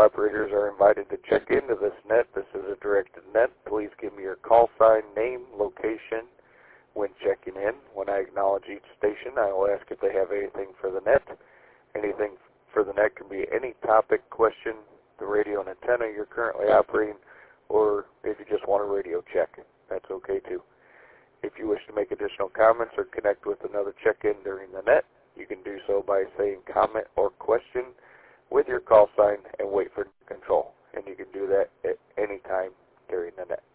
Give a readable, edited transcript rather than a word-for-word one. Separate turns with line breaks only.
operators are invited to check into this net. This is a directed net. Please give me your call sign, name, location when checking in. When I acknowledge each station, I will ask if they have anything for the net. Anything for the net can be any topic, question, the radio and antenna you're currently operating, or if you just want a radio check, that's okay too. If you wish to make additional comments or connect with another check-in during the net, you can do so by saying comment or question with your call sign and wait for control. And you can do that at any time during the net.